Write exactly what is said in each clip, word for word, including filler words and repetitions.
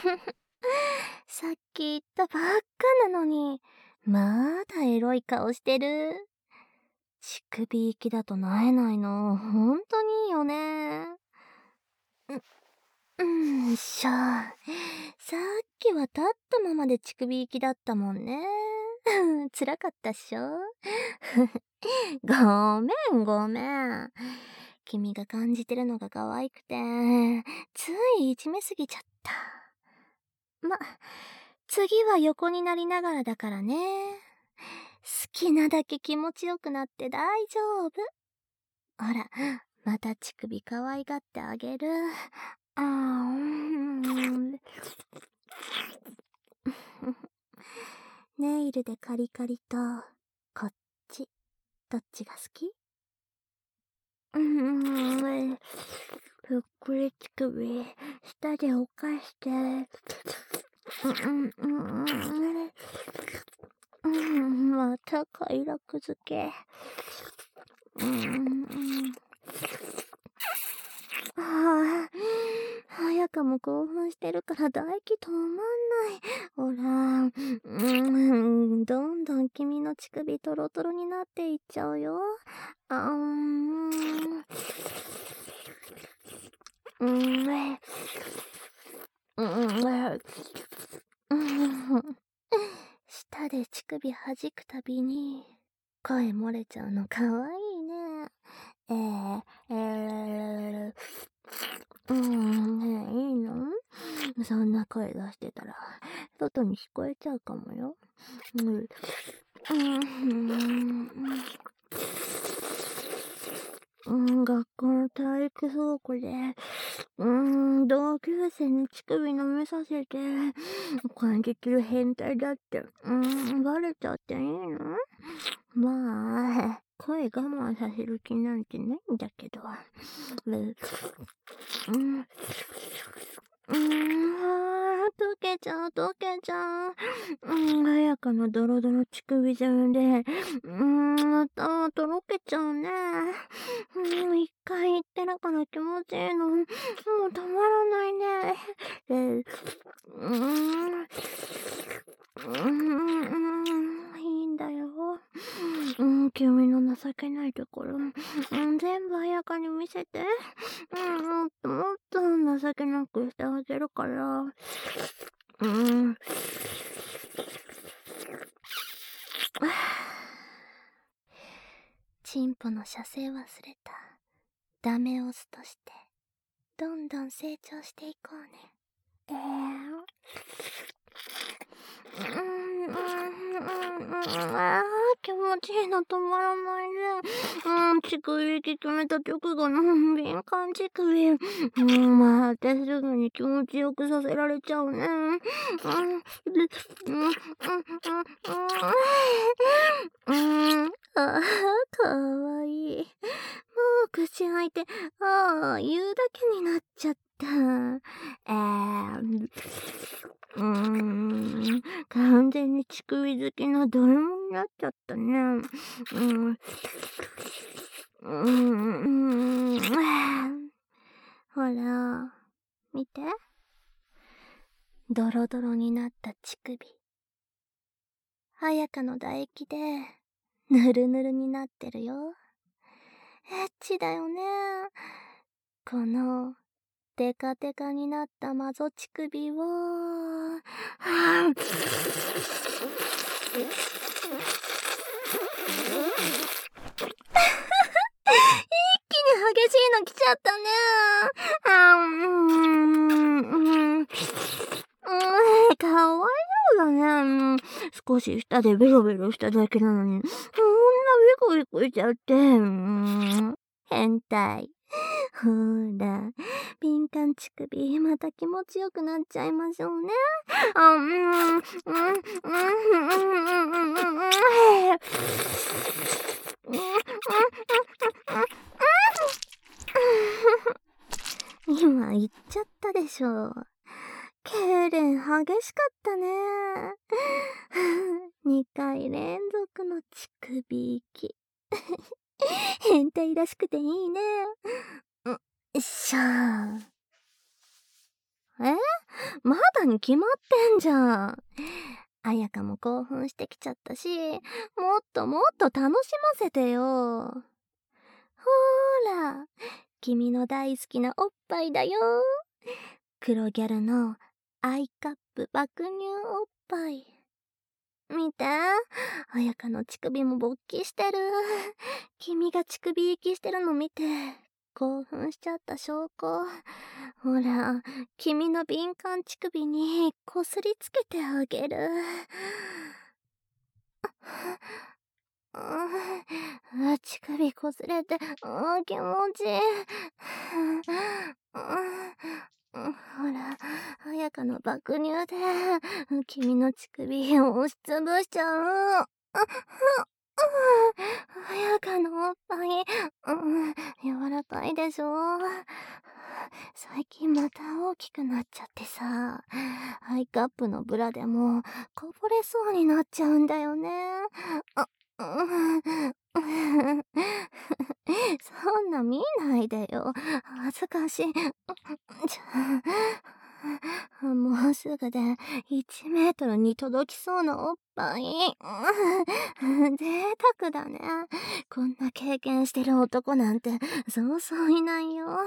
さっき言ったばっかなのに、まだエロい顔してる。乳首行きだとなえないの、ほんとにいいよね。う、うん、しょ。さっきは立ったままで乳首行きだったもんね。辛かったっしょ。ごめんごめん。君が感じてるのが可愛くて、ついいじめすぎちゃった。ま、次は横になりながらだからね。好きなだけ気持ちよくなって大丈夫。ほら、また乳首可愛がってあげる。あーん。ネイルでカリカリと、こっち、どっちが好き？うーん、ふっくり乳首、舌でおかして、うんうんうんうん、また快楽づけ。うんうんああ、早かも興奮してるから唾液止まんない。ほら、うん、どんどん君の乳首トロトロになっていっちゃうよ。あーん。うん、え、うん、え、うん。舌で乳首弾くたびに、声漏れちゃうのかわいいね。えー、えー、うーん、ねえ、いいの？そんな声出してたら、外に聞こえちゃうかもよ。うん。うーん。うん、学校の体育倉庫で、うーん、同級生に乳首舐めさせて、感じてる変態だって、うーん、バレちゃっていいの？まあ、声我慢させる気なんてないんだけど。う、うん。うーん、あー、溶けちゃう、溶けちゃう。うん、早かのドロドロ乳首中で、うーん、頭とろけちゃうね。うん、一回言ってるから気持ちいいの。もうたまらないね。で、うーん、うーん、いいんだよ。うん、君の情けないところ、うん、全部彩香に見せて。うん、もっともっと情けなくしてあげるから。うん。チンポの射精忘れた。ダメオスとして、どんどん成長していこうね。えー、うーん、うーん、うーん、あー、気持ちいいの止まらないね。うん、乳首息決めた直後の敏感乳首。うん、まあ、てすぐに気持ちよくさせられちゃうね。うん、うん、うん、うん、うん、あー、かわいい。もう口開いて、ああ、言うだけになっちゃった。えー、うーん、完全に乳首好きなド M になっちゃったね。うん、うーん、ほら、見て。ドロドロになった乳首。早香の唾液で、ぬるぬるになってるよ。エッチだよね。この、テカテカになったマゾ乳首を、はぁ、一気に激しいの来ちゃったね。あー、うーん、うーん、うーん、かわいそうだね。うん、少し舌でベロベロしただけなのに、こんなビコビコしちゃって、うーん、変態。ほら、敏感乳首、また気持ちよくなっちゃいましょうね。あ、うん、うん、うん、うん、うん、うん、うん、うん、今言っちゃったでしょ。痙攣激しかったね。にかい連続の乳首息。変態らしくていいね。ん、しゃー。えまだに決まってんじゃん。彩香も興奮してきちゃったし、もっともっと楽しませてよ。ほーら、君の大好きなおっぱいだよ。黒ギャルのアイカップ爆乳おっぱい。見て、彩香の乳首も勃起してる。君が乳首息してるの見て、興奮しちゃった証拠。ほら、君の敏感乳首にこすりつけてあげる。うん、乳首こすれて、うん、気持ちいい。うん、ほら、彩香の爆乳で、君の乳首を押しつぶしちゃう。彩香のおっぱい、うん、柔らかいでしょ。最近また大きくなっちゃってさ、アイカップのブラでもこぼれそうになっちゃうんだよね。あ、うん、そんな見ないでよ。恥ずかしい。ちょもうすぐでいちメートルに届きそうなおっぱい。贅沢だね。こんな経験してる男なんてそうそういないよ。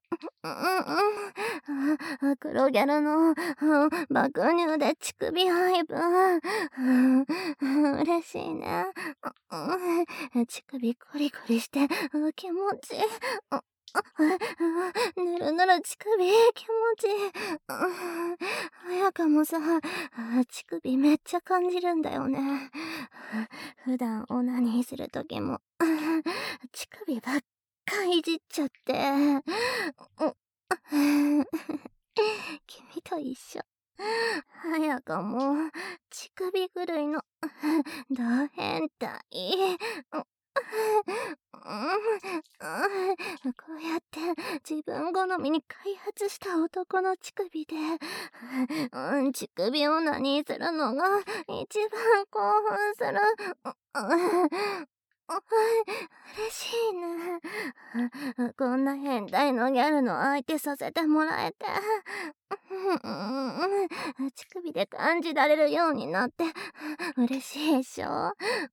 うんうん。黒ギャルの爆乳で乳首配分。嬉しいね。乳首コリコリして気持ちいい。ぬるぬる乳首気持ちいい。彩香もさ、乳首めっちゃ感じるんだよね。普段オナニーするときも乳首ばっかいじっちゃって。君と一緒。彩香も乳首狂いのド変態。こうやって自分好みに開発した男の乳首で、うん、乳首を何するのが一番興奮する。嬉しいね。こんな変態のギャルの相手させてもらえて。乳首で感じられるようになって嬉しいでしょ。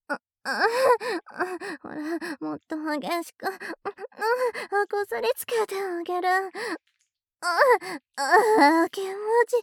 ほら、もっと激しく、こすりつけてあげる。ああ、気持ち、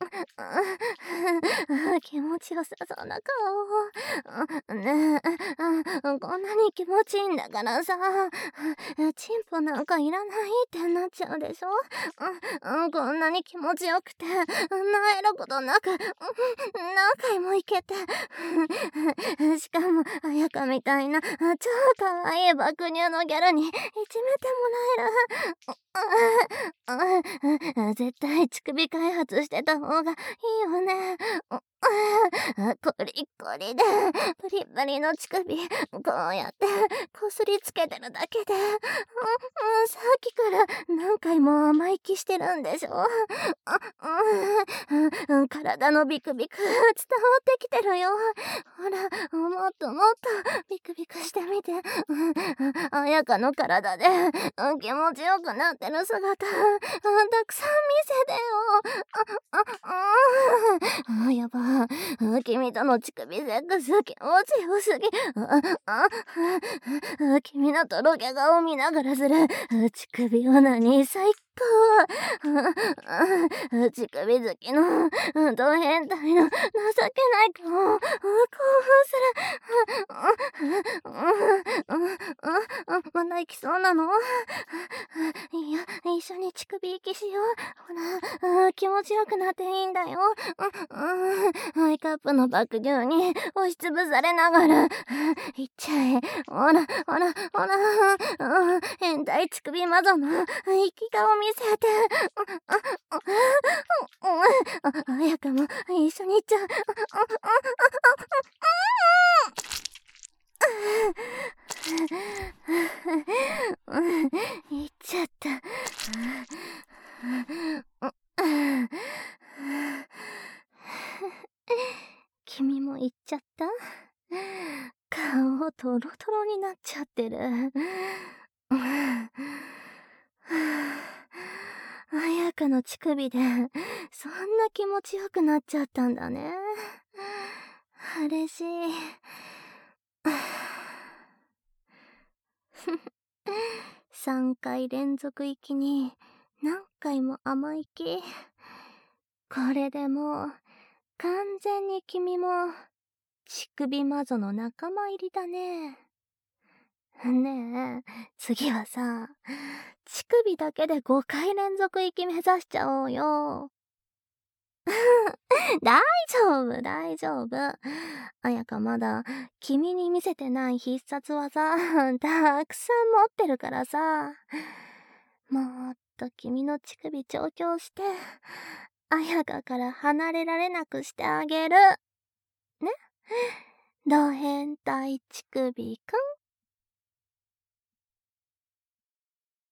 気持ちよさそうな顔。ねえ、こんなに気持ちいいんだからさ、チンポなんかいらないってなっちゃうでしょ。こんなに気持ちよくて、萎えることなく、何回もいけて。しかも、彩香みたいな、超可愛い爆乳のギャルにいじめてもらえる。絶対乳首開発してた方がいいよね。コリコリでプリプリの乳首こうやってこすりつけてるだけで、うん、さっきから何回も甘い気してるんでしょ。うん、体のビクビク伝わってきてるよ。ほら、もっともっとビクビクしてみて。彩香の体で気持ちよくなってる姿たくさん見せてよ。あ、やば。君との乳首セックス気持ちよすぎ。君のとろけ顔見ながらする乳首オナニー最高。乳首好きのド変態の情けない顔興奮する。まだ行きそうなの？いや、一緒に乳首息しよう。ほら、気持ちよくなっていいんだよ。アイカップの爆乳に押しつぶされながら、いっちゃえ。ほら、ほら、ほら、変態乳首魔女の生き顔見せて。彩香も一緒に行っちゃう。行っちゃった。君も行っちゃった？顔トロトロになっちゃってる。彩かの乳首で、そんな気持ちよくなっちゃったんだね。嬉しい。さんかい連続息に、何回も甘い気。これでもう、完全に君も、乳首魔女の仲間入りだね。ねえ、次はさ、乳首だけでごかい連続息目指しちゃおうよ。大丈夫、大丈夫。彩香まだ、君に見せてない必殺技、たくさん持ってるからさ。もっと君の乳首調教して、彩香から離れられなくしてあげる。ね、ド変態乳首くん。